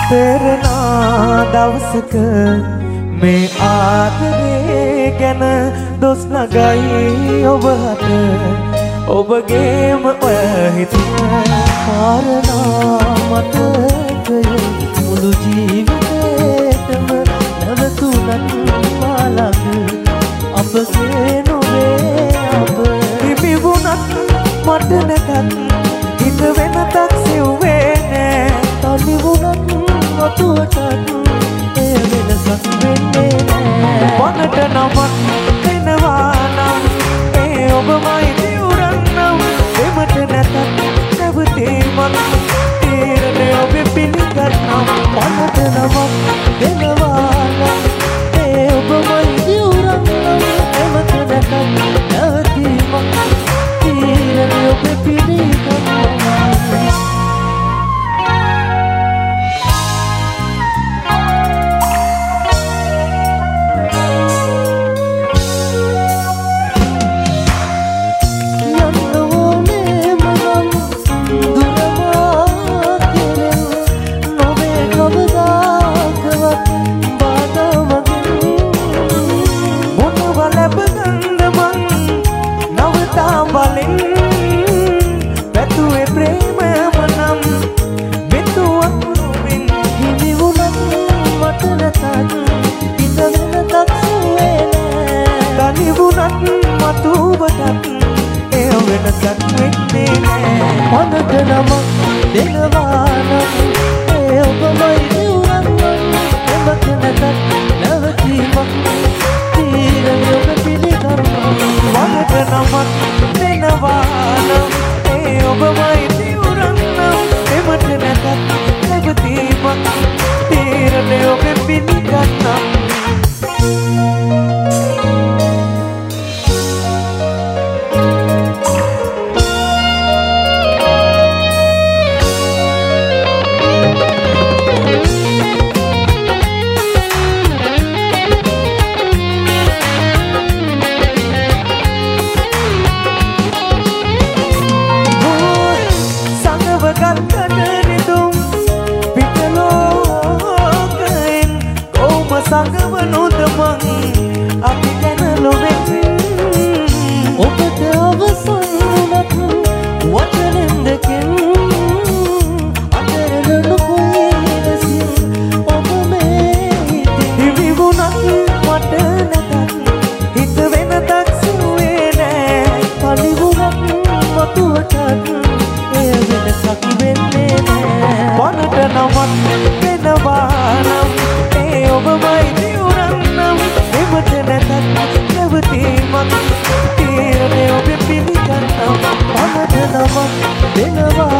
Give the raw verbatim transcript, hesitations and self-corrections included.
තේරෙනා දවසක මේ ආදරේ ගැන දොස් නගයි ඔබ හත ඔබගේම ඔය හිතන කාරණා මතකය මුළු ජීවිතේටම නැවතුනත් මාලක අපගේ නොවේ අප තිබුණත් මට නැතත් හිත වෙනතක් සිව්වේ නෑ තනි වුණත් අතුවටත් එය වෙනසක් වෙන්නේ නෑ වනට නමක් වෙනවා නම් ඒ ඔබමයි දිවුරන්නම් එමට නැතත් නැවතීමක් තීරණය ඔබ පිළිගන්නම් වනට නමක් වෙනවා නම් ඒ ඔබමයි දිවුරන්නම් එමට නැතත් නැවතීමක් තීරණය ඔබ පිළිගන්නම් Been a while.